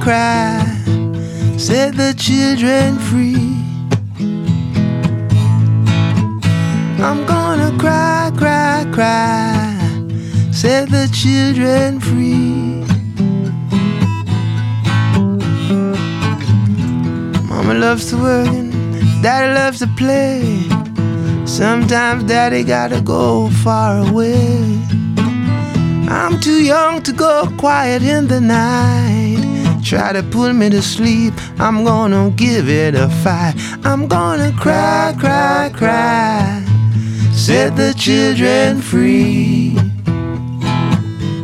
cry, set the children free. I'm gonna cry, cry, cry, set the children free. Mama loves to work and Daddy loves to play. Sometimes Daddy gotta go far away. I'm too young to go quiet in the night. Try to put me to sleep, I'm gonna give it a fight. I'm gonna cry, cry, cry, set the children free.